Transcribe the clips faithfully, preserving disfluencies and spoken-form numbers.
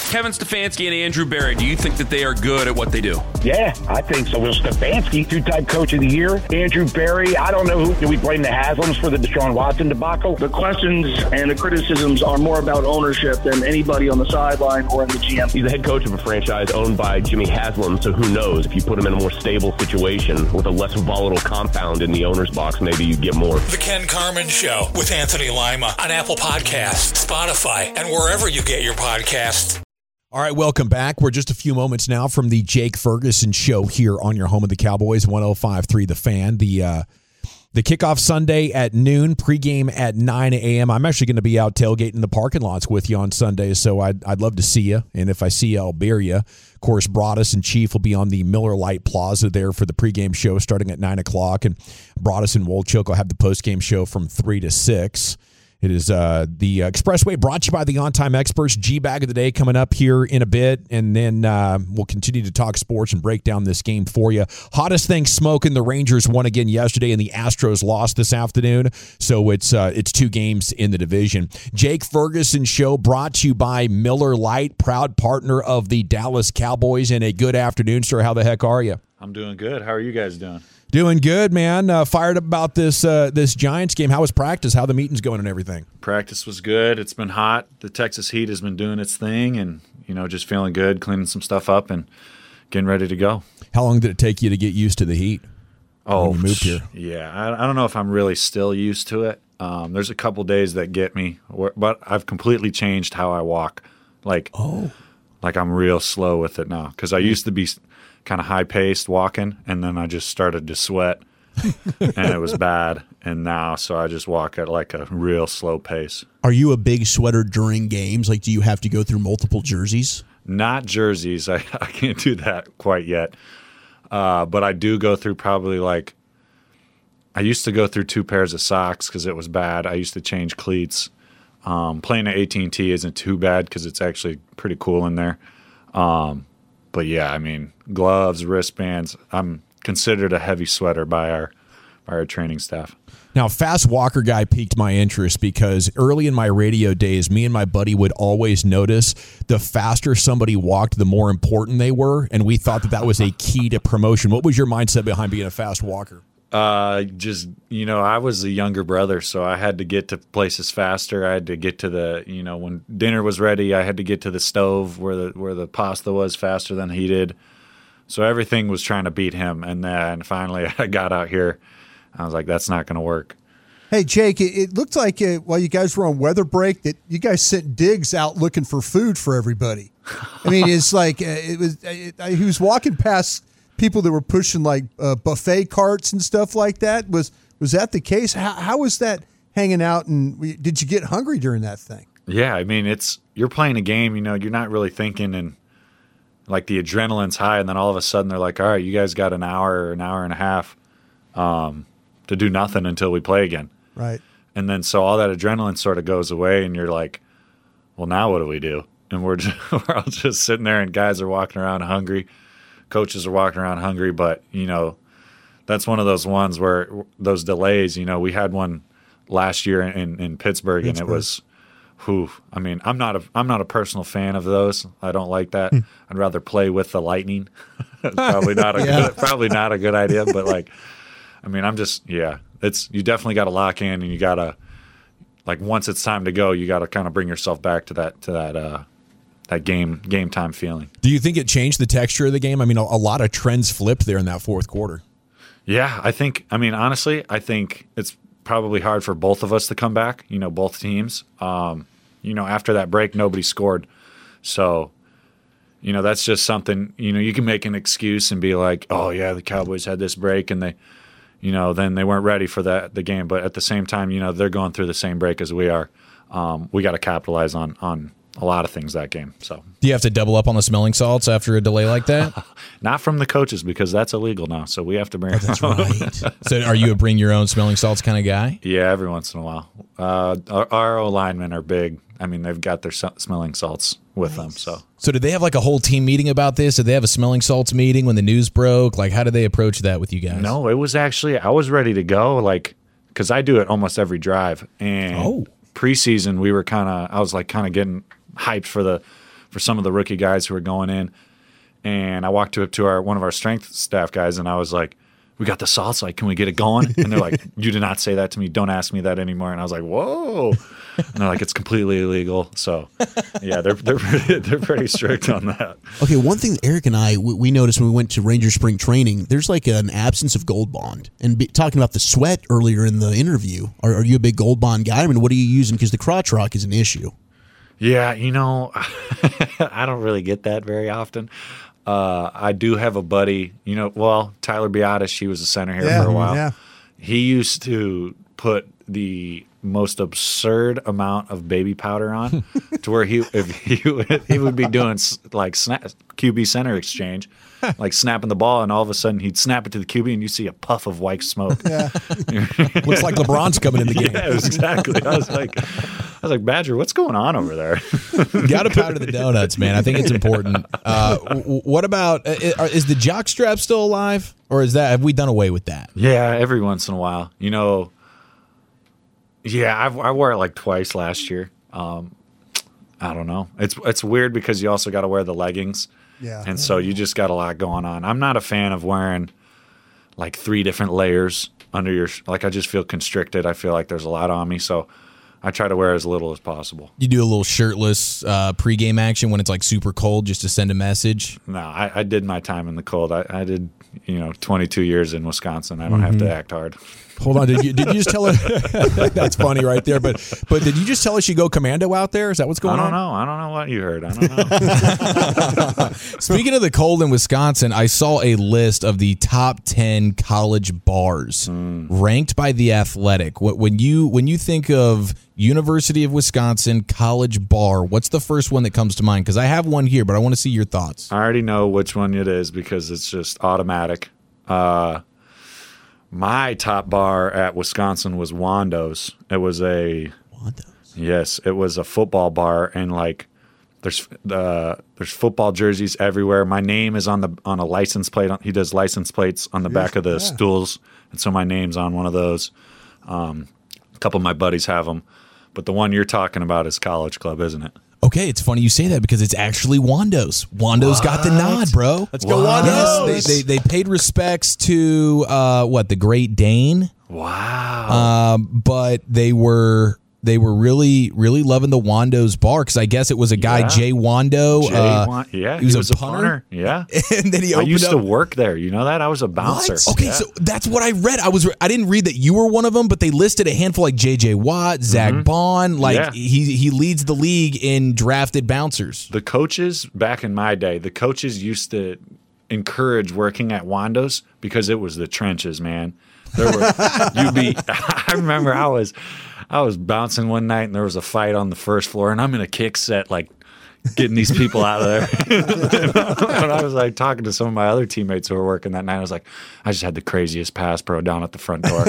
Kevin Stefanski and Andrew Berry, do you think that they are good at what they do? Yeah, I think so. Will Stefanski, two-time coach of the year. Andrew Berry, I don't know who. Do we blame the Haslams for the Deshaun Watson debacle? The questions and the criticisms are more about ownership than anybody on the sideline or in the G M. He's the head coach of a franchise owned by Jimmy Haslam, so who knows? If you put him in a more stable situation with a less volatile compound in the owner's box, maybe you get more. The Ken Carman Show with Anthony Lima on Apple Podcasts, Spotify, and wherever you get your podcasts. All right, welcome back. We're just a few moments now from the Jake Ferguson Show here on your home of the Cowboys, one oh five point three The Fan. The uh, the kickoff Sunday at noon, pregame at nine a.m. I'm actually going to be out tailgating in the parking lots with you on Sunday, so I'd, I'd love to see you. And if I see you, I'll bear you. Of course, Broadus and Chief will be on the Miller Lite Plaza there for the pregame show starting at nine o'clock. And Broadus and Wolchuk will have the postgame show from three to six. It is uh, the Expressway brought to you by the On-Time Experts. G-Bag of the Day coming up here in a bit, and then uh, we'll continue to talk sports and break down this game for you. Hottest thing smoking, the Rangers won again yesterday, and the Astros lost this afternoon, so it's uh, it's two games in the division. Jake Ferguson Show brought to you by Miller Lite, proud partner of the Dallas Cowboys, and a good afternoon, sir. How the heck are you? I'm doing good. How are you guys doing? Doing good, man. Uh, fired up about this uh, this Giants game. How was practice? How the meetings going and everything? Practice was good. It's been hot. The Texas heat has been doing its thing, and you know, just feeling good, cleaning some stuff up, and getting ready to go. How long did it take you to get used to the heat? Oh, when you moved here. Yeah, I, I don't know if I'm really still used to it. Um, there's a couple days that get me, but I've completely changed how I walk. Like, oh, like I'm real slow with it now because I used to be kind of high-paced walking, and then I just started to sweat, and it was bad. And now, so I just walk at like a real slow pace. Are you a big sweater during games? Like, do you have to go through multiple jerseys? Not jerseys. I, I can't do that quite yet. Uh, but I do go through probably like – I used to go through two pairs of socks because it was bad. I used to change cleats. Um, playing at A T and T isn't too bad because it's actually pretty cool in there. Um But, yeah, I mean, gloves, wristbands. I'm considered a heavy sweater by our by our training staff. Now, Fast Walker guy piqued my interest because early in my radio days, me and my buddy would always notice the faster somebody walked, the more important they were, and we thought that that was a key to promotion. What was your mindset behind being a fast walker? Uh, just, you know, I was a younger brother, so I had to get to places faster. I had to get to the, you know, when dinner was ready, I had to get to the stove where the where the pasta was faster than he did. So everything was trying to beat him. And then finally I got out here. I was like, that's not going to work. Hey, Jake, it, it looked like uh, while you guys were on weather break that you guys sent Diggs out looking for food for everybody. I mean, it's like uh, it was. It, uh, he was walking past people that were pushing like uh, buffet carts and stuff like that. Was was that the case? How how was that hanging out? And we, did you get hungry during that thing? Yeah, I mean, it's you're playing a game. You know, you're not really thinking, and like the adrenaline's high, and then all of a sudden they're like, "All right, you guys got an hour or an hour and a half um, to do nothing until we play again." Right. And then so all that adrenaline sort of goes away, and you're like, "Well, now what do we do?" And we're just, we're all just sitting there, and guys are walking around hungry. Coaches are walking around hungry, but, you know, that's one of those ones where those delays, you know, we had one last year in, in Pittsburgh, Pittsburgh, and it was, whew, I mean, I'm not a, I'm not a personal fan of those. I don't like that. Hmm. I'd rather play with the lightning. probably not a yeah. good, probably not a good idea, but like, I mean, I'm just, yeah, it's, you definitely got to lock in, and you got to, like, once it's time to go, you got to kind of bring yourself back to that, to that, uh, that game game time feeling. Do you think it changed the texture of the game? I mean, a, a lot of trends flipped there in that fourth quarter. Yeah, I think, I mean, honestly, I think it's probably hard for both of us to come back, you know, both teams. Um, you know, after that break, nobody scored. So, you know, that's just something, you know, you can make an excuse and be like, oh, yeah, the Cowboys had this break and they, you know, then they weren't ready for that the game. But at the same time, you know, they're going through the same break as we are. Um, we got to capitalize on on a lot of things that game. So, do you have to double up on the smelling salts after a delay like that? Not from the coaches, because that's illegal now. So we have to bring. Oh, that's right. So, are you a bring your own smelling salts kind of guy? Yeah, every once in a while. Uh, our, our O linemen are big. I mean, they've got their smelling salts with nice. them. So, so did they have like a whole team meeting about this? Did they have a smelling salts meeting when the news broke? Like, how did they approach that with you guys? No, it was actually I was ready to go, like, because I do it almost every drive. And oh. preseason, we were kind of I was like kind of getting hyped for the for some of the rookie guys who were going in. And I walked up to our one of our strength staff guys, and I was like, we got the salts. Like, can we get it going? And they're like, you did not say that to me. Don't ask me that anymore. And I was like, whoa. And they're like, it's completely illegal. So, yeah, they're they're pretty, they're pretty strict on that. Okay, one thing Eric and I, we, we noticed when we went to Ranger Spring Training, there's like an absence of Gold Bond. And be, talking about the sweat earlier in the interview, are, are you a big Gold Bond guy? I mean, what are you using? Because the crotch rock is an issue. Yeah, you know, I don't really get that very often. Uh, I do have a buddy, you know, well, Tyler Beatis, he was a center here yeah, for a while. Yeah. He used to put the most absurd amount of baby powder on to where he if he would, he would be doing like snap, Q B center exchange, like snapping the ball, and all of a sudden he'd snap it to the Q B and you see a puff of white smoke. Yeah. Looks like LeBron's coming in the game. Yeah, exactly. I was like, I was like, Badger, what's going on over there? Got to powder the donuts, man. I think it's important. Uh, w- what about uh, is the jock strap still alive, or is that have we done away with that? Yeah, every once in a while, you know. Yeah, I've, I wore it like twice last year. Um, I don't know. It's it's weird because you also got to wear the leggings. Yeah. And so you just got a lot going on. I'm not a fan of wearing like three different layers under your – like I just feel constricted. I feel like there's a lot on me. So I try to wear as little as possible. You do a little shirtless uh, pregame action when it's like super cold just to send a message? No, I, I did my time in the cold. I, I did, you know, twenty-two years in Wisconsin. I don't mm-hmm. have to act hard. Hold on, did you did you just tell her? That's funny right there. But but did you just tell us you go commando out there? Is that what's going on? I don't on? know. I don't know what you heard. I don't know. Speaking of the cold in Wisconsin, I saw a list of the top ten college bars mm. ranked by The Athletic. When you when you think of University of Wisconsin college bar, what's the first one that comes to mind? Because I have one here, but I want to see your thoughts. I already know which one it is because it's just automatic. Uh, my top bar at Wisconsin was Wando's. It was a Wando's. Yes, it was a football bar, and like there's uh, there's football jerseys everywhere. My name is on the on a license plate. He does license plates on the back of the yeah. stools, and so my name's on one of those. Um, a couple of my buddies have them, but the one you're talking about is College Club, isn't it? Okay, it's funny you say that because it's actually Wando's. Wando's what? got the nod, bro. Let's go, what? Wando's. Yes, they, they, they paid respects to, uh, what, the Great Dane? Wow. Um, but they were... They were really, really loving the Wando's bar because I guess it was a guy, yeah. Jay Wando. Jay uh, Wan- yeah, he was, he was a, a punter. punter. Yeah, and then he I opened used up. to work there. You know that I was a bouncer. What? Okay, yeah. so that's what I read. I was I didn't read that you were one of them, but they listed a handful like J J Watt, Zach mm-hmm. Bond. Like yeah. he he leads the league in drafted bouncers. The coaches back in my day, the coaches used to encourage working at Wando's because it was the trenches, man. There were you'd be. I remember I was. I was bouncing one night and there was a fight on the first floor, and I'm in a kick set, like getting these people out of there. And I was like talking to some of my other teammates who were working that night. I was like, I just had the craziest pass pro down at the front door.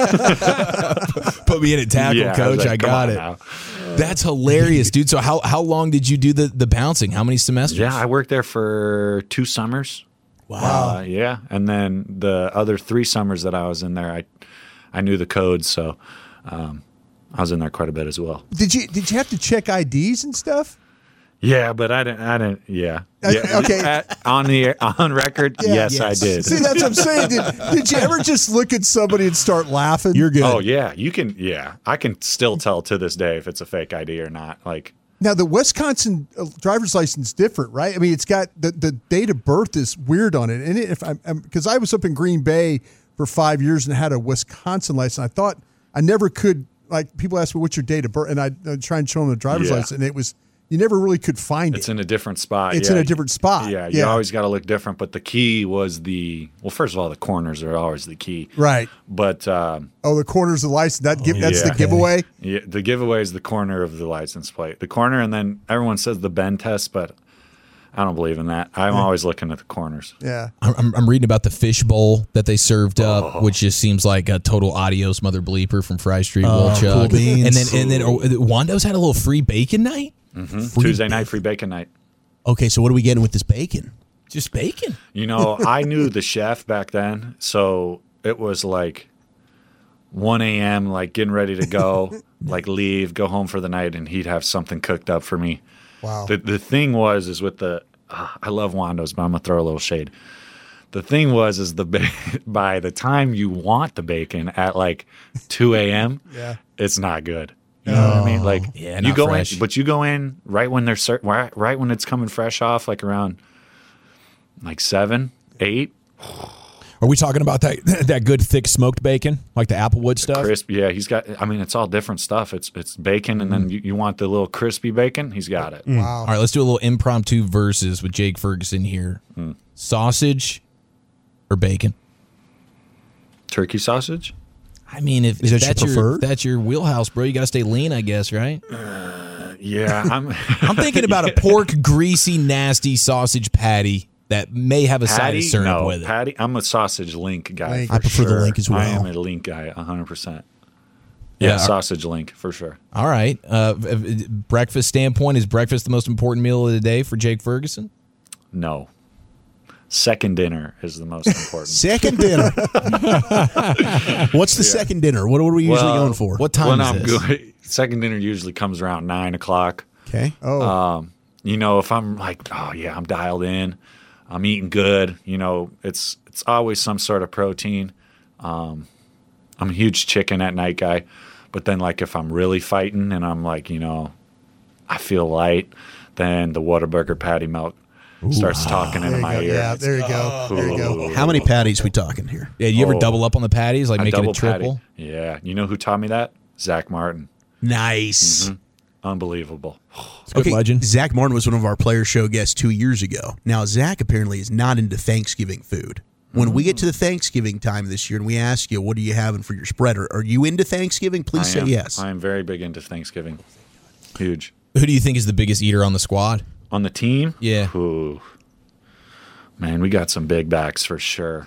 Put me in at tackle, yeah, coach. I, like, I got it. Now. That's hilarious, dude. So how how long did you do the, the bouncing? How many semesters? Yeah, I worked there for two summers. Wow. Uh, yeah, and then the other three summers that I was in there, I I knew the codes, so. Um, I was in there quite a bit as well. Did you did you have to check I Ds and stuff? Yeah, but I didn't. I didn't. Yeah. Uh, yeah. Okay. At, on the on record, yeah. yes, yes, I did. See, that's what I'm saying. Did, did you ever just look at somebody and start laughing? You're good. Oh yeah, you can. Yeah, I can still tell to this day if it's a fake I D or not. Like now, the Wisconsin driver's license is different, right? I mean, it's got the, the date of birth is weird on it, and it, if I'm because I was up in Green Bay for five years and had a Wisconsin license, I thought I never could. Like, people ask me, what's your date of birth? And I I'd try and show them the driver's yeah. license, and it was, you never really could find it's it. in a different spot. It's yeah. in a different spot. Yeah, you yeah. always got to look different. But the key was the, well, first of all, the corners are always the key. Right. But. Um, oh, the corners of the license. That give, oh, That's yeah. the giveaway? Yeah, the giveaway is the corner of the license plate. The corner, and then everyone says the bend test, but I don't believe in that. I'm yeah. always looking at the corners. Yeah. I'm, I'm reading about the fish bowl that they served up, oh. which just seems like a total adios mother bleeper from Fry Street. Oh, Will Chuck. Cool beans. And then and then oh, Wando's had a little free bacon night. Mm-hmm. Tuesday night, free bacon night. Okay, so what are we getting with this bacon? Just bacon. You know, I knew the chef back then, so it was like one a.m., like getting ready to go, like leave, go home for the night, and he'd have something cooked up for me. Wow. The the thing was is with the uh, I love Wando's, but I'm gonna throw a little shade. The thing was is the ba- by the time you want the bacon at like two a.m., Yeah. it's not good. You know what I mean? Like Yeah, you not go fresh. in, but you go in right when they're ser- right, right when it's coming fresh off, like around like seven, eight. Are we talking about that that good thick smoked bacon, like the Applewood stuff? Crisp, yeah, he's got. I mean, it's all different stuff. It's it's bacon, and then you, you want the little crispy bacon. He's got it. Wow. All right, let's do a little impromptu verses with Jake Ferguson here. Sausage or bacon? Turkey sausage. I mean, if, Is if that your that's your, preferred? that's your wheelhouse, bro, you got to stay lean, I guess, right? Yeah, I'm. I'm thinking about a pork, greasy, nasty sausage patty that may have a side Patty, of syrup no, with it. Patty. I'm a sausage link guy. Link. for I prefer the sure. link as well. I am a link guy, one hundred percent. Yeah, Yeah. sausage link for sure. All right. Uh, v- breakfast standpoint, is breakfast the most important meal of the day for Jake Ferguson? No. Second dinner is the most important. Second dinner. What's the second dinner? What, what are we usually Well, going for? What time when is I'm this? good, second dinner usually comes around nine o'clock. Okay. Oh, Um, you know, if I'm like, oh yeah, I'm dialed in, I'm eating good. You know, it's it's always some sort of protein. Um, I'm a huge chicken at night guy, but then like if I'm really fighting and I'm like, you know, I feel light, then the Whataburger patty melt starts talking into there you my go. ear. Yeah, there you go. There you go. How many patties we talking here? Yeah, you ever Oh. double up on the patties, like I make it a double patty. triple? Yeah, you know who taught me that? Zach Martin. Nice. Unbelievable. It's a good legend. Zach Martin was one of our player show guests two years ago. Now, Zach apparently is not into Thanksgiving food. When we get to the Thanksgiving time this year and we ask you, what are you having for your spread? Are, are you into Thanksgiving? Please I say am, yes. I am very big into Thanksgiving. Huge. Who do you think is the biggest eater on the squad? On the team? Yeah. Ooh. Man, we got some big backs for sure.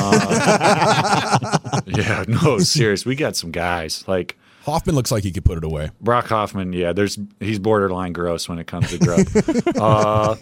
Uh, yeah, no, serious. We got some guys like Hoffman looks like he could put it away. Brock Hoffman. Yeah, there's he's borderline gross when it comes to grub. uh,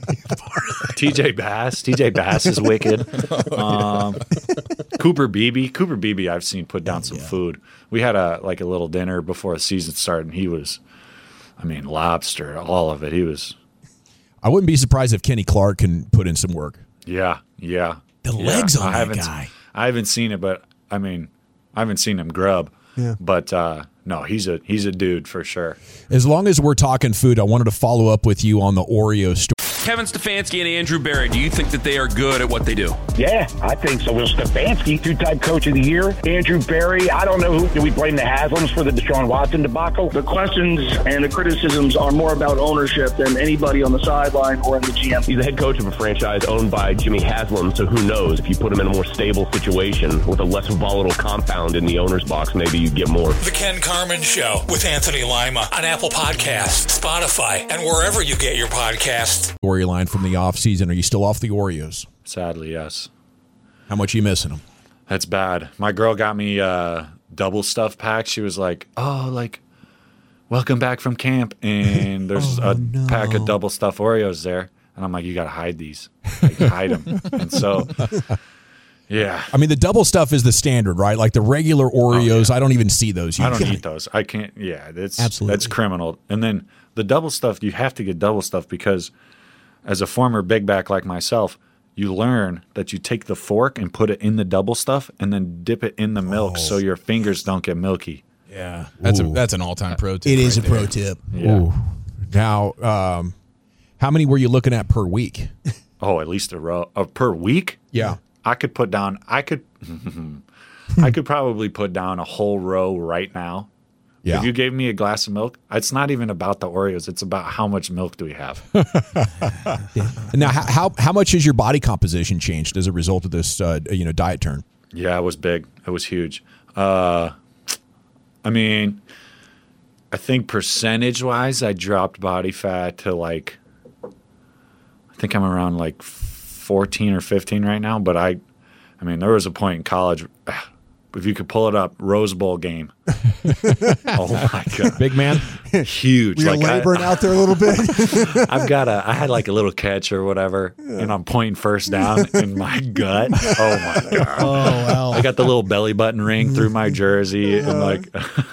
T J Bass. T J Bass is wicked. Um, Cooper Beebe. Cooper Beebe. I've seen put down some food. We had a like a little dinner before the season started, and he was, I mean, lobster, all of it. He was. I wouldn't be surprised if Kenny Clark can put in some work. Yeah, yeah. The Yeah, legs on I that haven't, guy. I haven't seen it, but I mean, I haven't seen him grub. Yeah. But uh, no, he's a he's a dude for sure. As long as we're talking food, I wanted to follow up with you on the Oreo story. Kevin Stefanski and Andrew Berry, do you think that they are good at what they do? Yeah, I think so. Will Stefanski, two-time coach of the year. Andrew Berry, I don't know who. Do we blame the Haslams for the Deshaun Watson debacle? The questions and the criticisms are more about ownership than anybody on the sideline or in the G M. He's the head coach of a franchise owned by Jimmy Haslam, so who knows? If you put him in a more stable situation with a less volatile compound in the owner's box, maybe you get more. The Ken Carmen Show with Anthony Lima on Apple Podcasts, Spotify, and wherever you get your podcasts. Storyline from the offseason. Are you still off the Oreos? Sadly, yes. How much are you missing them? That's bad. My girl got me uh, double stuffed pack. She was like, "Oh, like, welcome back from camp," and there's Oh, a no. pack of double stuffed Oreos there, and I'm like, "You got to hide these, like, hide them." And so, yeah, I mean, the double stuff is the standard, right? Like the regular Oreos, I don't even see those. I don't usually. eat those. I can't. Yeah, that's Absolutely. that's criminal. And then the double stuff, you have to get double stuff because, as a former big back like myself, you learn that you take the fork and put it in the double stuff and then dip it in the milk so your fingers don't get milky. Yeah, That's a that's an all time pro tip. It is a right pro there. tip. Yeah. Ooh. Now, um, how many were you looking at per week? Oh, at least a row uh, per week. Yeah. I could put down. I could. I could probably put down a whole row right now. Yeah. If you gave me a glass of milk, it's not even about the Oreos. It's about how much milk do we have. Now, how, how how much has your body composition changed as a result of this, uh, you know, diet turn? Yeah, it was big. It was huge. Uh, I mean, I think percentage wise, I dropped body fat to like, I think I'm around like fourteen or fifteen right now. But I, I mean, there was a point in college, if you could pull it up, Rose Bowl game. Oh my god, big man, huge. We're like laboring I, out there a little bit. I've got a. I had like a little catch or whatever, and I'm pointing first down in my gut. Oh my god. Oh wow. I got the little belly button ring through my jersey, and like.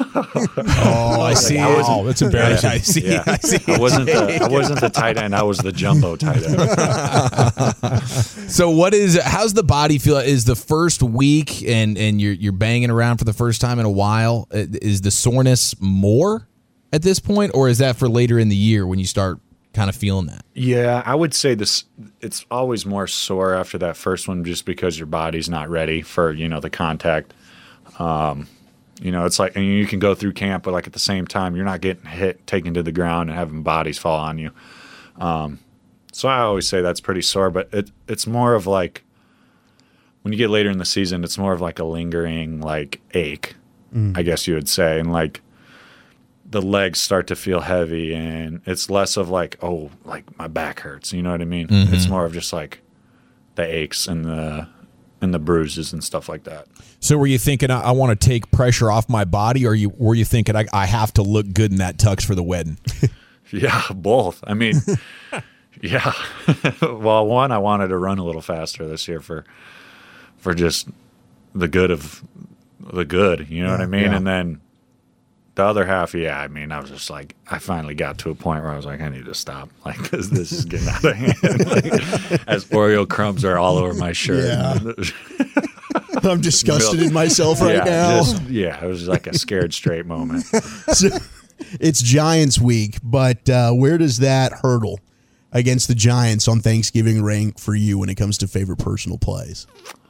Oh, I see. I Oh, that's embarrassing. I see. Yeah. I see. I wasn't the. I wasn't the tight end. I was the jumbo tight end. So what is? How's the body feel? Is the first week and and you're you're banging around for the first time in a while? Is the soreness more at this point, or is that for later in the year when you start kind of feeling that? Yeah, I would say this. It's always more sore after that first one, just because your body's not ready for you know the contact. Um, you know, it's like, and you can go through camp, but like at the same time, you're not getting hit, taken to the ground, and having bodies fall on you. Um, so I always say that's pretty sore, but it it's more of like when you get later in the season, it's more of like a lingering like ache, mm. I guess you would say, and like the legs start to feel heavy, and it's less of like, oh, like my back hurts. You know what I mean? Mm-hmm. It's more of just like the aches and the and the bruises and stuff like that. So were you thinking I, I want to take pressure off my body, or you were you thinking I, I have to look good in that tux for the wedding? Yeah, both. I mean, yeah. Well, one, I wanted to run a little faster this year for for just the good of the good. You know yeah, what I mean? Yeah. And then the other half, yeah, I mean, I was just like, I finally got to a point where I was like, I need to stop, like, because this is getting out of hand. Like, as Oreo crumbs are all over my shirt. Yeah. I'm disgusted in myself right yeah, now. Just, yeah, it was like a scared straight moment. So, it's Giants week, but uh, where does that hurdle against the Giants on Thanksgiving rank for you when it comes to favorite personal plays?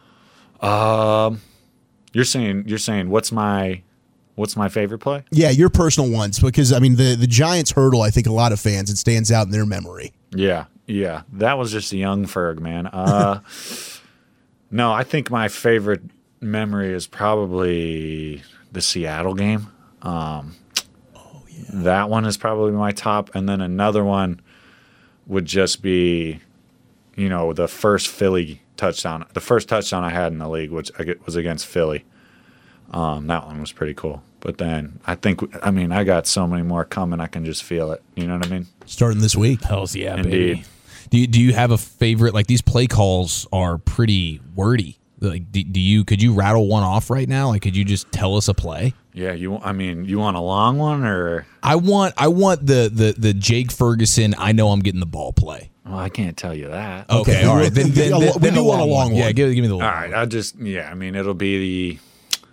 Um, you're saying you're saying what's my what's my favorite play? Yeah, your personal ones, because I mean the the Giants hurdle. I think a lot of fans, it stands out in their memory. Yeah, yeah, that was just a young Ferg, man. Uh, no, I think my favorite memory is probably the Seattle game. Um, oh yeah, that one is probably my top, and then another one would just be, you know, the first Philly touchdown, the first touchdown I had in the league, which was against Philly. Um, that one was pretty cool. But then I think, I mean, I got so many more coming. I can just feel it. You know what I mean? Starting this week. Hells yeah, Indeed. baby. Do you, do you have a favorite? Like, these play calls are pretty wordy. Like, do, do you could you rattle one off right now? Like, could you just tell us a play? Yeah, you. I mean, you want a long one or? I want I want the the the Jake Ferguson. I know I'm getting the ball play. Well, I can't tell you that. Okay, all right. Then, then, then, we then do a want a long one. Yeah, give, give me the long All right, one. I'll just, yeah, I mean, it'll be the,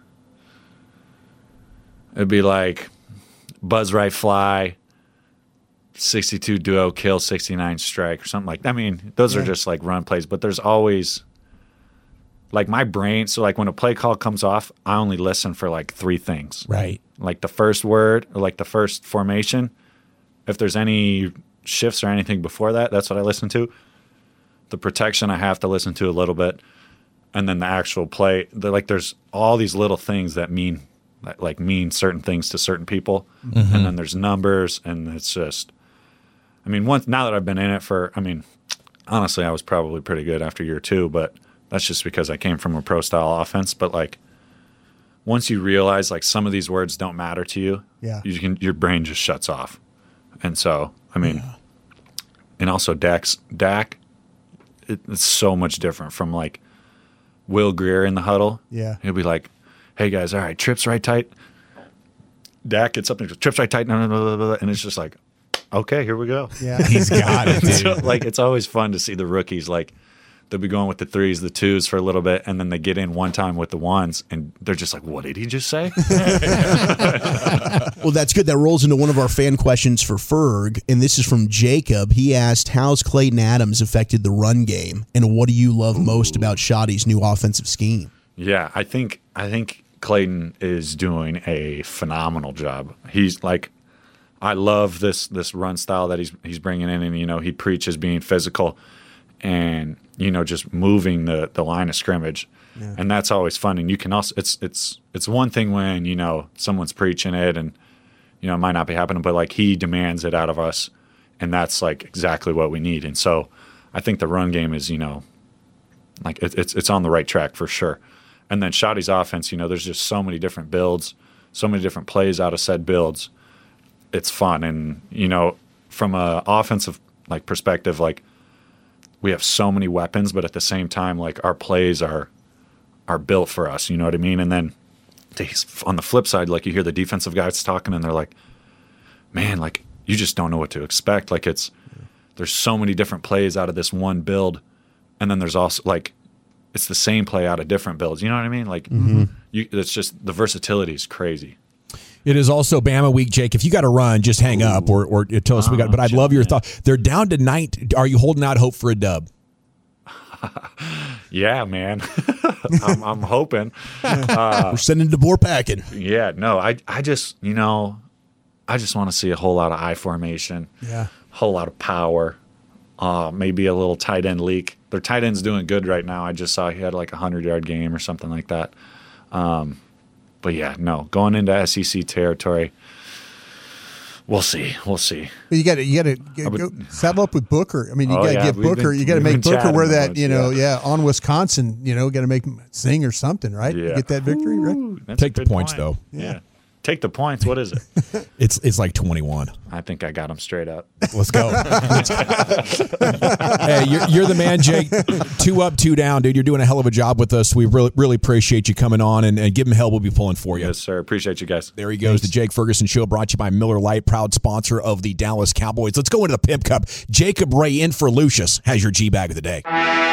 it'd be like buzz right fly, sixty-two duo kill, sixty-nine strike or something like that. I mean, those yeah. are just like run plays, but there's always, like my brain, so like when a play call comes off, I only listen for like three things. Right. Like the first word or like the first formation. If there's any shifts or anything before that, that's what I listen to. The protection I have to listen to a little bit, and then the actual play. Like there's all these little things that mean like mean certain things to certain people, mm-hmm. and then there's numbers, and it's just. I mean, once now that I've been in it for, I mean, honestly, I was probably pretty good after year two, but that's just because I came from a pro style offense. But like, once you realize like some of these words don't matter to you, yeah, you can your brain just shuts off, and so. I mean, yeah. and also Dak's, Dak, it, it's so much different from like Will Greer in the huddle. Yeah. He'll be like, hey guys, all right, trips right tight. Dak gets up and goes, trips right tight, blah, blah, blah, blah, and it's just like, okay, here we go. Yeah. He's got it, dude. So, like, it's always fun to see the rookies, like, they'll be going with the threes, the twos for a little bit, and then they get in one time with the ones, and they're just like, what did he just say? Well, that's good. That rolls into one of our fan questions for Ferg, and this is from Jacob. He asked, how's Clayton Adams affected the run game, and what do you love Ooh. most about Shoddy's new offensive scheme? Yeah, I think I think Clayton is doing a phenomenal job. He's like, I love this this run style that he's he's bringing in, and, you know, he preaches being physical and, you know, just moving the, the line of scrimmage. Yeah. And that's always fun. And you can also, it's, it's, it's one thing when, you know, someone's preaching it and, you know, it might not be happening, but like he demands it out of us. And that's like exactly what we need. And so I think the run game is, you know, like it, it's, it's on the right track for sure. And then Shoddy's offense, you know, there's just so many different builds, so many different plays out of said builds. It's fun. And, you know, from a offensive like perspective, like we have so many weapons, but at the same time, like our plays are are built for us. You know what I mean? And then they, on the flip side, like you hear the defensive guys talking and they're like, man, like you just don't know what to expect. Like it's, there's so many different plays out of this one build. And then there's also like, it's the same play out of different builds. You know what I mean? Like mm-hmm. you, it's just the versatility is crazy. It is also Bama week, Jake. If you got to run, just hang Ooh. up or, or tell us oh, we got. But I'd love your thought. They're down tonight. Are you holding out hope for a dub? Yeah, man. I'm, I'm hoping. Uh, We're sending DeBoer packing. Yeah, no, I, I just, you know, I just want to see a whole lot of I formation. Yeah. A whole lot of power. Uh, maybe a little tight end leak. Their tight end's doing good right now. I just saw he had like a hundred-yard game or something like that. Um, but, yeah, no, going into S E C territory, we'll see. We'll see. You got to you got to go saddle up with Booker. I mean, you oh, got to yeah, get Booker. Been, you got to make Booker wear that. Much, you know, yeah. yeah, on Wisconsin. You know, got to make him sing or something, right? Yeah. You get that victory, Ooh, right? Take the points, point. though. Yeah. yeah. Take the points. What is it? it's it's like twenty-one. I think I got them straight up. Let's go. Hey, you're, you're the man, Jake. Two up, two down, dude. You're doing a hell of a job with us. We really really appreciate you coming on and, and give him hell. We'll be pulling for you. Yes, sir. Appreciate you guys. There he goes. Thanks. The Jake Ferguson Show brought to you by Miller Lite, proud sponsor of the Dallas Cowboys. Let's go into the Pimp Cup. Jacob Ray in for Lucius has your G-Bag of the day.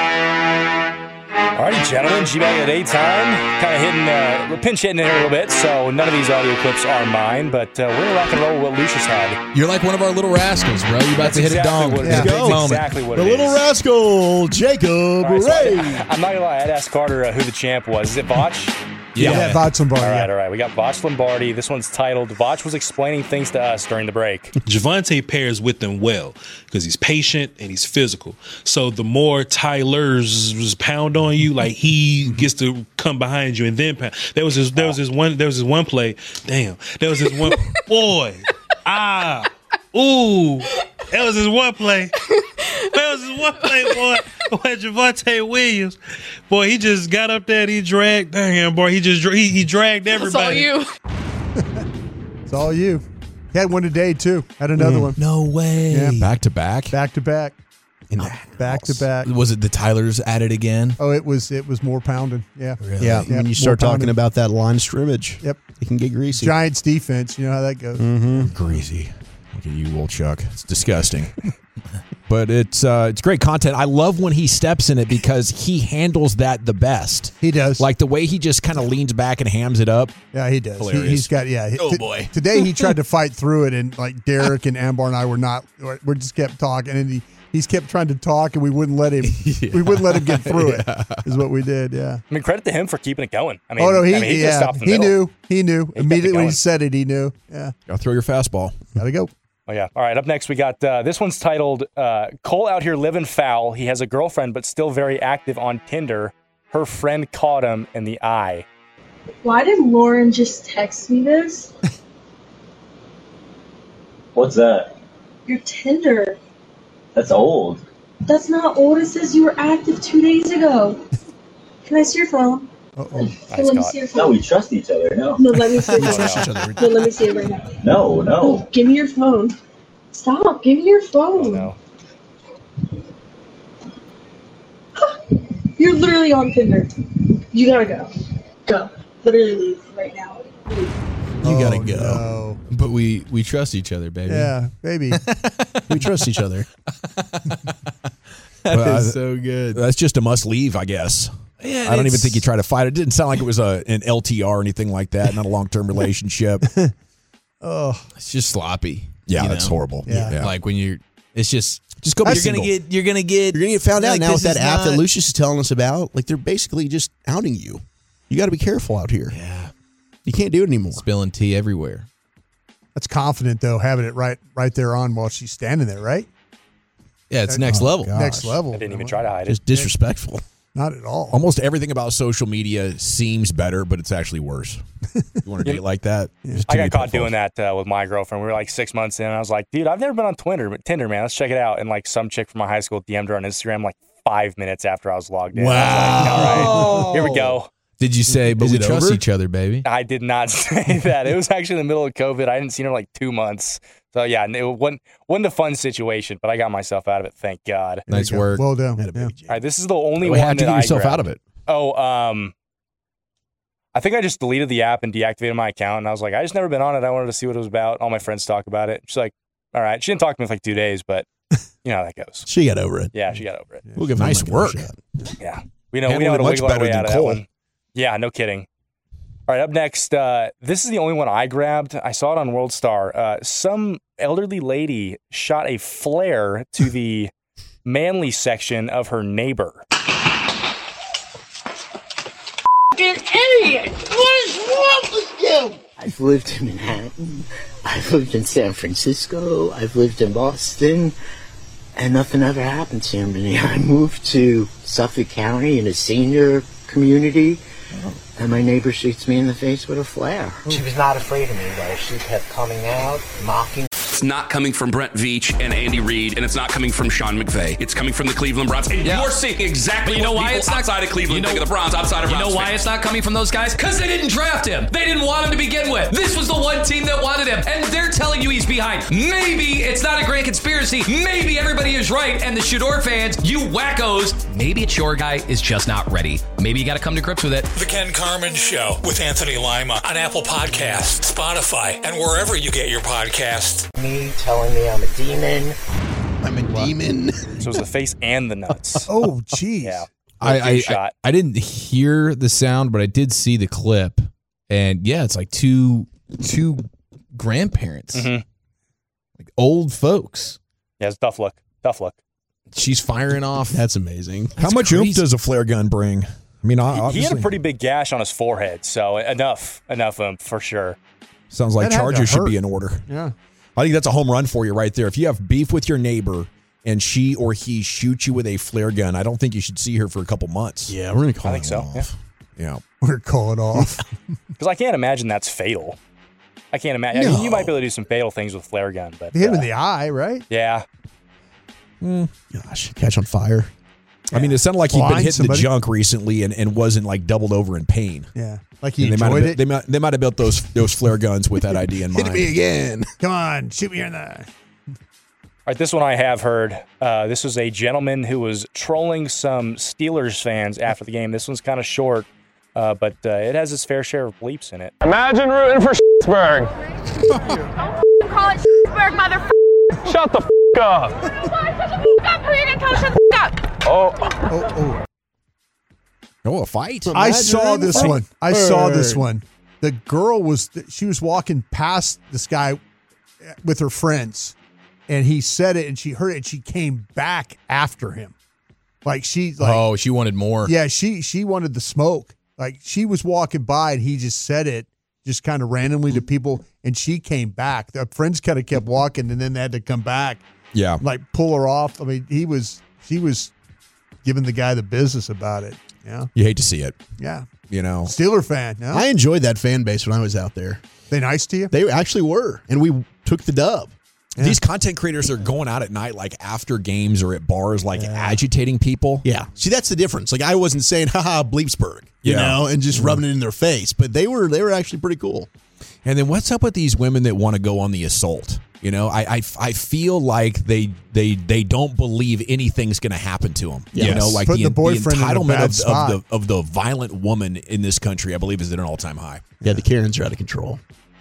Alrighty, gentlemen, G-Bag of the Day time. Kind of hitting, uh, we're pinch hitting in here a little bit, so none of these audio clips are mine, but uh, we're going to rock and roll with what Lucius had. You're like one of our little rascals, bro. You're about That's to hit exactly a dong. What it Let's is. go. That's exactly what the it little is. rascal, Jacob Right, so Ray. I, I'm not going to lie, I'd ask Carter uh, who the champ was. Is it Vach? Yeah, yeah Vach Lombardi. All right, yeah. all right. We got Vach Lombardi. This one's titled, Vach was explaining things to us during the break. Javonte pairs with them well because he's patient and he's physical. So the more Tyler's pound on you, like he gets to come behind you and then pound. There was this, there was this one, there was this one play. Damn, there was this one boy. Ah, ooh, there was this one play. There was this one play, boy. Boy, Javonte Williams, boy, he just got up there and he dragged, damn, boy, he just he, he dragged everybody. It's all you. It's all you. He had one today too. Had another Mm. one. No way. Yeah. Back to back. Back to back. In the Back to back. Was it the Tyler's at it again? Oh, it was it was more pounding. Yeah. Really? Yeah, Yeah, when you start more talking pounding. about that line of scrimmage, Yep. it can get greasy. Giants defense. You know how that goes. Mm-hmm. Greasy. Look at you, old Chuck. It's disgusting. But it's uh, it's great content. I love when he steps in it because he handles that the best. He does. Like the way he just kind of leans back and hams it up. Yeah, he does. He, Hilarious. he's got yeah. he- Oh, t- boy. Today he tried to fight through it, and like Derek and Ambar and I were not. We just kept talking, and he he's kept trying to talk, and we wouldn't let him. Yeah. We wouldn't let him get through it. Is what we did. Yeah. I mean, credit to him for keeping it going. I mean, oh no, he I mean, he just yeah. stopped in the He middle. knew. He knew kept it immediately when he going. said it. He knew. Yeah. Gotta throw your fastball. Gotta go. Oh, yeah. All right, up next we got, uh, this one's titled, uh, Cole out here living foul. He has a girlfriend, but still very active on Tinder. Her friend caught him in the eye. Why did Lauren just text me this? What's that? Your Tinder. That's old. That's not old. It says you were active two days ago. Can I see your phone? Uh-oh. Hey, let me see your phone. No, we trust each other. No. No, let me see it. We right trust now. each other. No, let me see it right now. No, no. Give me your phone. Stop. Give me your phone. Oh, no. You're literally on Tinder. You gotta go. Go. Literally leave right now. Leave. You gotta Oh, go. no. But we we trust each other, baby. Yeah, baby. We trust each other. That Well, is I- so good. That's just a must leave, I guess. Yeah, I don't even it's- think he tried to fight it. It didn't sound like it was a an L T R or anything like that. Not a long term relationship. Oh, It's just sloppy. Yeah, you that's know? horrible. Yeah. Yeah. Like when you're, it's just Just go be you're single. gonna get you're gonna get You're gonna get found out like, now with this that is app that not- Lucius is telling us about. Like they're basically just outing you. You got to be careful out here. Yeah, You can't do it anymore. spilling tea everywhere. that's confident though, having it right right there on while she's standing there, right? Yeah, it's next Oh, level. God. Next level. I didn't even try to hide it. Just disrespectful. Not at all. Almost everything about social media seems better, but it's actually worse. You want to date like that? There's too I many got caught pitfalls. doing that uh, with my girlfriend. We were like six months in. And I was like, dude, I've never been on Tinder, but Tinder, man. Let's check it out. And like some chick from my high school D M'd her on Instagram like five minutes after I was logged in. I was like, all right, here we go. Did you say, but Is we it trust over? each other, baby? I did not say that. It was actually in the middle of COVID. I hadn't seen her in like two months. So, yeah, it wasn't, wasn't a fun situation, but I got myself out of it, thank God. Nice work. Well done. Yeah. All right, this is the only Well, one how'd you that get I yourself grabbed. out of it? Oh, um, I think I just deleted the app and deactivated my account, and I was like, I just never been on it. I wanted to see what it was about. All my friends talk about it. She's like, all right. She didn't talk to me for like two days, but you know how that goes. She got over it. Yeah, she got over it. We'll give Nice her a work. shot. Yeah. We know, we Handled know how it to much wiggle our better way than out of that Cole. one. Yeah, no kidding. All right, up next, uh, this is the only one I grabbed. I saw it on World Star. Uh, some elderly lady shot a flare to the manly section of her neighbor. Idiot! What is wrong with you? I've lived in Manhattan. I've lived in San Francisco. I've lived in Boston. And nothing ever happened to me. I moved to Suffolk County in a senior community. And my neighbor shoots me in the face with a flare. She was not afraid of me, though. She kept coming out, mocking. It's not coming from Brent Veach and Andy Reid, and it's not coming from Sean McVay. It's coming from the Cleveland Browns. And Yeah. you're seeing exactly But you know what why people it's not- outside of Cleveland you know- think of the Browns, outside of You Browns know why fans. it's not coming from those guys? Because they didn't draft him. They didn't want him to begin with. This was the one team that wanted him, and they're telling you he's behind. Maybe it's not a great conspiracy. Maybe everybody is right, and the Shador fans, you wackos, maybe it's your guy is just not ready. Maybe you got to come to grips with it. The Ken Carmen Show with Anthony Lima on Apple Podcasts, Spotify, and wherever you get your podcasts. Me telling me I'm a demon. I'm a demon. So it was the face and the nuts. Oh, jeez. Yeah. I, I, I shot. I didn't hear the sound, but I did see the clip, and yeah, it's like two two grandparents, Mhm. like old folks. Yeah, it's tough look. Tough look. She's firing off. That's amazing. How much oomph does a flare gun bring? I mean, He obviously, had a pretty big gash on his forehead, so enough, enough of him for sure. sounds like That had to charges should hurt. be in order. Yeah. I think that's a home run for you right there. If you have beef with your neighbor and she or he shoots you with a flare gun, I don't think you should see her for a couple months. Yeah, we're gonna call I think it so. off. Yeah. We're calling off. Because I can't imagine that's fatal. I can't imagine. I mean, you might be able to do some fatal things with flare gun, but They hit him uh, in the eye, right? yeah, Gosh, catch on fire. I mean, it sounded like he'd been Blind hitting somebody. the junk recently and, and wasn't like doubled over in pain. Yeah. Like he And they might enjoyed have it. they might they might have built those those flare guns with that idea in mind. Hit me again. Come on, shoot me in the eye. All right, this one I have heard. Uh, this was a gentleman who was trolling some Steelers fans after the game. This one's kind of short, uh, but uh, it has its fair share of bleeps in it. Imagine rooting for Pittsburgh. Call it Pittsburgh, motherfucker. Shut the f up. Oh. Oh, oh. Oh, a fight! I saw this fight. one. I saw this one. The girl was, she was walking past this guy with her friends, and he said it, and she heard it, and she came back after him. Like she, like, Oh, she wanted more. yeah, she she wanted the smoke. Like she was walking by, and he just said it, just kind of randomly to people, and she came back. The friends kind of kept walking, and then they had to come back, Yeah. like pull her off. I mean, he was, she was giving the guy the business about it. Yeah, You hate to see it. yeah. You know. Steeler fan. No, I enjoyed that fan base when I was out there. they nice to you? They actually were, and we took the dub. These content creators are going out at night, like after games or at bars, like agitating people. Yeah. See, that's the difference. Like I wasn't saying haha bleepsburg, you Yeah. know, and just rubbing it in their face, but they were they were actually pretty cool. And then what's up with these women that want to go on the assault? You know, I I, I feel like they they they don't believe anything's going to happen to them. You Yes. know, like Put the, the boyfriend in a entitlement bad of, spot. of the of the violent woman in this country, I believe, is at an all time high. Yeah, the Karens are out of control.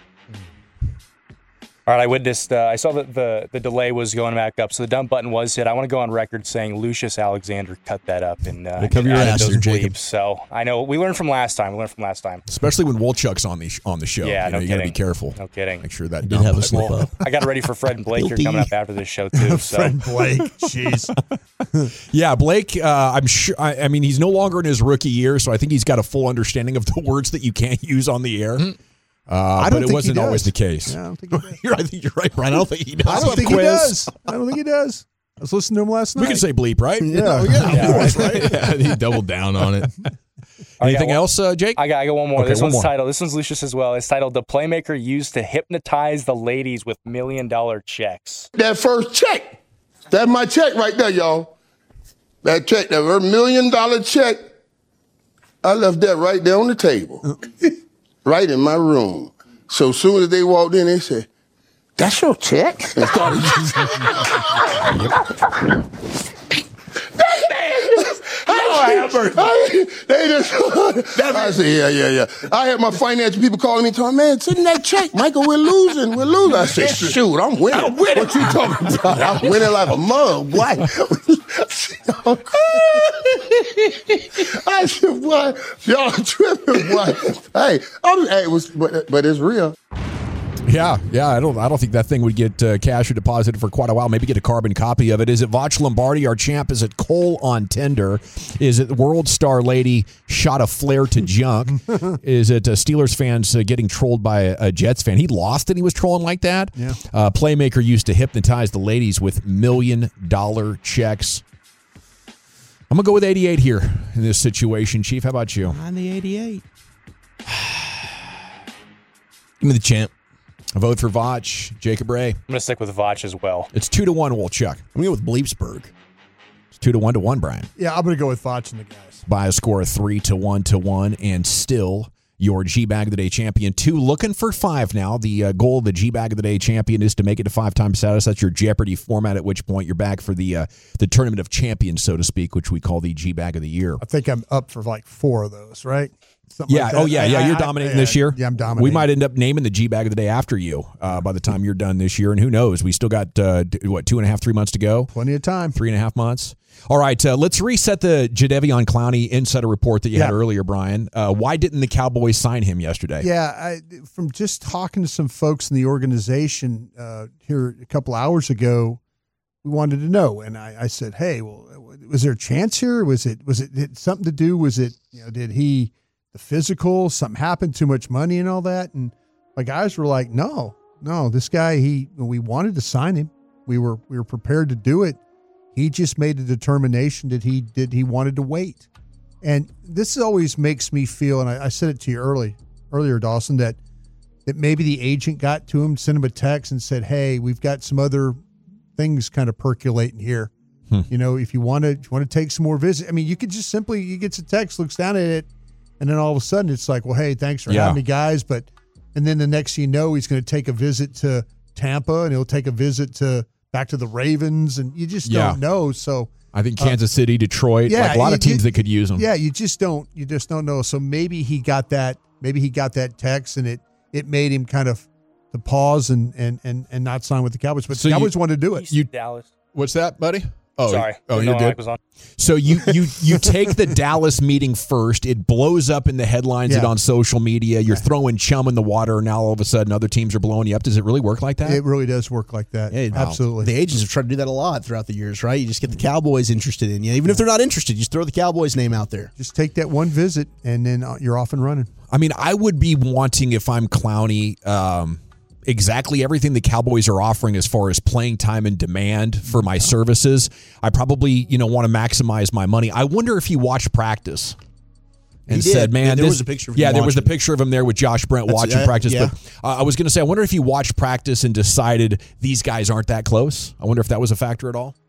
All right, I witnessed. Uh, I saw that the the delay was going back up, so the dump button was hit. I want to go on record saying Lucius Alexander cut that up and uh, Hey, cover your added ass those there, Jacob. bleeps. So I know we learned from last time. We learned from last time. Especially when Wolchuk's on the sh- on the show. Yeah, you know, no you got to be kidding. careful. No kidding. Make sure that did dump have a button- slip up. I got it ready for Fred and Blake here Guilty. coming up after this show too. So Fred Blake, jeez. Yeah, Blake. Uh, I'm sure. I, I mean, he's no longer in his rookie year, so I think he's got a full understanding of the words that you can't use on the air. Uh, I don't but it think he wasn't always does. the case. Yeah, I don't think he does. You're, I think you're right, Brian. I don't think he does. I don't think he quiz. does. I don't think he does. I was listening to him last night. We can say bleep, right? Yeah. yeah, Yeah, of course, right? Yeah, he doubled down on it. Anything one- else, uh, Jake? I got, I got one more. Okay, this one one's more. titled. This one's Lucius as well. It's titled "The Playmaker Used to Hypnotize the Ladies with Million Dollar Checks." That first check. That's my check right there, y'all. That check, that million dollar check. I left that right there on the table, right in my room. So as soon as they walked in, they said, "That's your check?" And started I, they just, I said, yeah, yeah, yeah. I had my financial people calling me, telling me, man, send that check. Michael, we're losing. We're losing. I said, shoot, I'm winning. I'm winning. What you talking about? I'm winning like a mug, boy. I said, boy, y'all tripping, boy. Hey, I'm, hey, it was, but, but it's real. Yeah, yeah. I don't. I don't think that thing would get uh, cash or deposited for quite a while. Maybe get a carbon copy of it. Is it Vach Lombardi, our champ? Is it Cole on Tinder? Is it the World Star Lady shot a flare to junk? Is it uh, Steelers fans uh, getting trolled by a, a Jets fan? He lost and he was trolling like that. Yeah. Uh, Playmaker used to hypnotize the ladies with million dollar checks. I'm gonna go with eighty-eight here in this situation. Chief, how about you? On the eighty-eight. Give me the champ. A vote for Vach. Jacob Ray. I'm going to stick with Vach as well. It's two to one, Wolchuk. I'm going to go with Bleepsburg. It's two to one to one, Brian. Yeah, I'm going to go with Vach and the guys. By a score of three to one to one, and still your G-Bag of the Day champion. Two looking for five now. The uh, goal of the G-Bag of the Day champion is to make it to five-time status. That's your Jeopardy format, at which point you're back for the uh, the Tournament of Champions, so to speak, which we call the G-Bag of the Year. I think I'm up for like four of those, right? Something yeah. like oh, yeah. I, Yeah. I, You're I, dominating I, this year. Yeah, I'm dominating. We might end up naming the G Bag of the Day after you uh, by the time you're done this year. And who knows? We still got, uh, what, two and a half, three months to go? Plenty of time. Three and a half months. All right. Uh, let's reset the Jadeveon Clowney insider report that you yeah. had earlier, Brian. Uh, why didn't the Cowboys sign him yesterday? Yeah. I, from just talking to some folks in the organization uh, here a couple hours ago, we wanted to know. And I, I said, hey, well, was there a chance here? Was it, was it, did something to do? Was it, you know, did he, the physical, something happened, too much money and all that? And my guys were like, no, no, this guy, he, we wanted to sign him. We were, we were prepared to do it. He just made a determination that he did, he wanted to wait. And this always makes me feel, and I, I said it to you early, earlier, Dawson, that, that maybe the agent got to him, sent him a text and said, hey, we've got some other things kind of percolating here. Hmm. You know, if you want to, if you want to take some more visits, I mean, you could just simply, he gets a text, looks down at it, and then all of a sudden it's like, well, hey, thanks for yeah. having me, guys. But, and then the next thing you know, he's going to take a visit to Tampa, and he'll take a visit to back to the Ravens, and you just yeah. don't know. So I think Kansas uh, City, Detroit, yeah, like a lot you, of teams you, that could use him. Yeah, you just don't, you just don't know. So maybe he got that, maybe he got that text, and it it made him kind of to pause and and and and not sign with the Cowboys. But so the Cowboys you, wanted to do it. You, Dallas. What's that, buddy? Oh, sorry. Oh, no, you're good. Was on. So you you you take the Dallas meeting first. It blows up in the headlines Yeah. and on social media. You're yeah. throwing chum in the water, and now all of a sudden other teams are blowing you up. Does it really work like that? It really does work like that. Yeah, absolutely. The agents have tried to do that a lot throughout the years, right? You just get the Cowboys interested in you. Even if they're not interested, you just throw the Cowboys name out there. Just take that one visit, and then you're off and running. I mean, I would be wanting, if I'm Clowney, um, exactly everything the Cowboys are offering as far as playing time and demand for my services. I probably, you know, want to maximize my money. I wonder if he watched practice and he said, did. man, there this, was a picture of yeah, him there was the watching. picture of him there with Josh Brent That's, watching uh, practice. yeah. But uh, I was going to say, I wonder if he watched practice and decided these guys aren't that close. I wonder if that was a factor at all.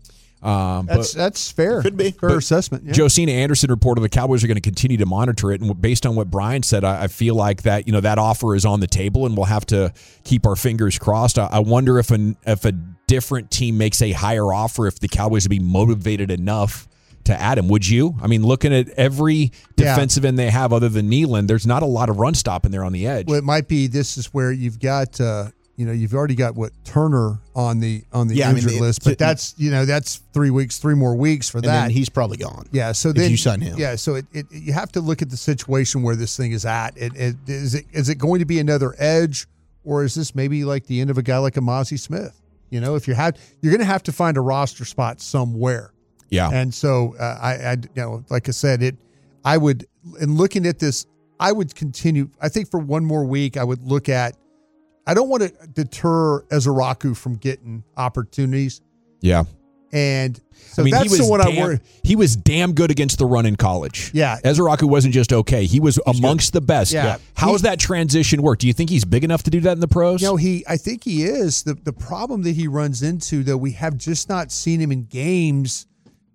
Um, that's but, that's fair. Could be fair assessment. Yeah. Josina Anderson reported the Cowboys are going to continue to monitor it, and based on what Brian said, I, I feel like that you know that offer is on the table, and we'll have to keep our fingers crossed. I, I wonder if an if a different team makes a higher offer, if the Cowboys would be motivated enough to add him. Would you? I mean, looking at every defensive yeah. end they have other than Nealon, there's not a lot of run stopping there on the edge. Well, it might be this is where you've got. Uh, You know, you've already got what Turner on the on the yeah, injured I mean, list, but that's you know that's three weeks, three more weeks for and that. Then he's probably gone. Yeah, so if then you sign him, yeah, so it, it you have to look at the situation where this thing is at. It, it, is it is it going to be another edge, or is this maybe like the end of a guy like Amazi Smith? You know, if you have, you're going to have to find a roster spot somewhere. Yeah, and so uh, I, I, you know, like I said, it. I would, in looking at this, I would continue. I think for one more week, I would look at. I don't want to deter Ezeraku from getting opportunities. Yeah. And so I mean, that's he was the one damn, I worry. He was damn good against the run in college. Yeah. Ezeraku wasn't just okay. He was He's amongst good. the best. Yeah. How's He- that transition work? Do you think he's big enough to do that in the pros? You know, he, I think he is. The the problem that he runs into, though, we have just not seen him in games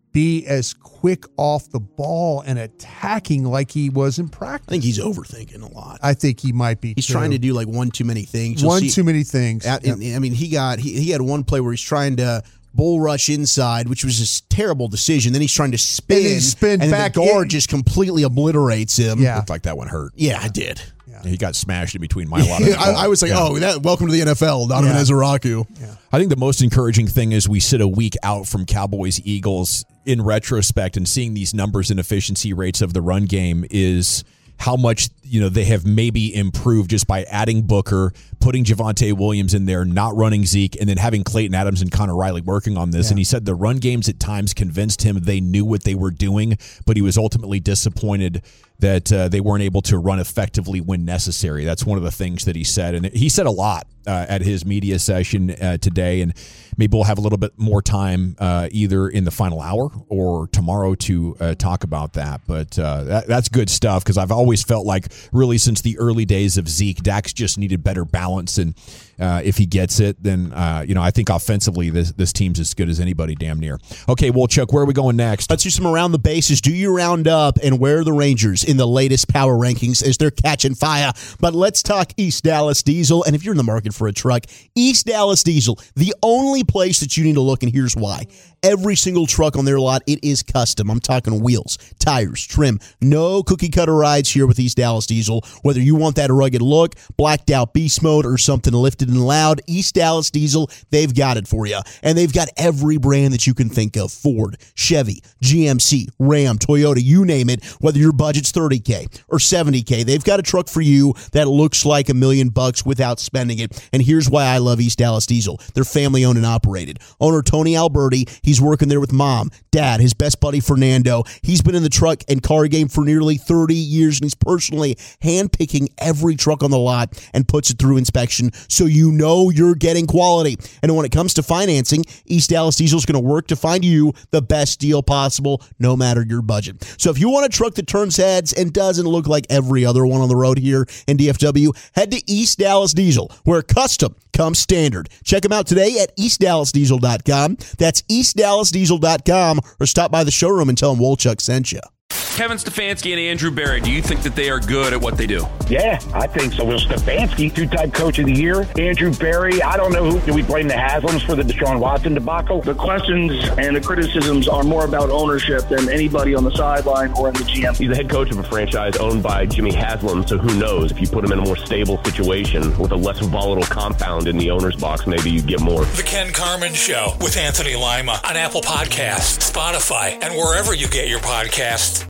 be as quick off the ball and attacking like he was in practice. I think he's overthinking a lot. I think he might be. He's too. trying to do like one too many things. You'll One see- too many things. At- and- I mean, he got he, he had one play where he's trying to bull rush inside, which was a terrible decision. Then he's trying to spin, And then spin and back the guard in. just completely obliterates him. Yeah. Looked like that one hurt. Yeah, I did. He got smashed in between my lot. And I, I was like, Yeah. oh, that, welcome to the N F L, Donovan Yeah. Ezeraku. I think the most encouraging thing is we sit a week out from Cowboys Eagles in retrospect and seeing these numbers and efficiency rates of the run game is how much, you know, they have maybe improved just by adding Booker, putting Javonte Williams in there, not running Zeke, and then having Clayton Adams and Connor Riley working on this. Yeah. And he said the run games at times convinced him they knew what they were doing, but he was ultimately disappointed that uh, they weren't able to run effectively when necessary. That's one of the things that he said. And he said a lot uh, at his media session uh, today, and maybe we'll have a little bit more time uh, either in the final hour or tomorrow to uh, talk about that. But uh, that, that's good stuff because I've always felt like really since the early days of Zeke, Dak's just needed better balance. And uh, if he gets it, then, uh, you know, I think offensively this, this team's as good as anybody damn near. Okay, well, Chuck, where are we going next? Let's do some around the bases. Do you round up and where are the Rangers in the latest power rankings as they're catching fire? But let's talk East Dallas Diesel. And if you're in the market for a truck, East Dallas Diesel, the only place that you need to look, and here's why. Every single truck on their lot, it is custom. I'm talking wheels, tires, trim. No cookie cutter rides here with East Dallas Diesel. Whether you want that rugged look, blacked out beast mode, or something lifted and loud, East Dallas Diesel, they've got it for you. And they've got every brand that you can think of. Ford, Chevy, G M C, Ram, Toyota, you name it. Whether your budget's thirty K or seventy K, they've got a truck for you that looks like a million bucks without spending it. And here's why I love East Dallas Diesel. They're family owned and operated. Owner Tony Alberti, he's working there with mom, dad, his best buddy Fernando. He's been in the truck and car game for nearly thirty years, and he's personally handpicking every truck on the lot and puts it through inspection so you know you're getting quality. And when it comes to financing, East Dallas Diesel is going to work to find you the best deal possible, no matter your budget. So if you want a truck that turns heads and doesn't look like every other one on the road here in D F W, head to East Dallas Diesel, where custom comes standard. Check them out today at east dallas diesel dot com. That's east dallas diesel dot com, or stop by the showroom and tell them Wolchuk sent you. Kevin Stefanski and Andrew Barry, do you think that they are good at what they do? Yeah, I think so. Will Stefanski, two-time coach of the year. Andrew Barry, I don't know who. Do we blame the Haslams for the Deshaun Watson debacle? The questions and the criticisms are more about ownership than anybody on the sideline or in the G M. He's the head coach of a franchise owned by Jimmy Haslam, so who knows? If you put him in a more stable situation with a less volatile compound in the owner's box, maybe you get more. The Ken Carmen Show with Anthony Lima on Apple Podcasts, Spotify, and wherever you get your podcasts.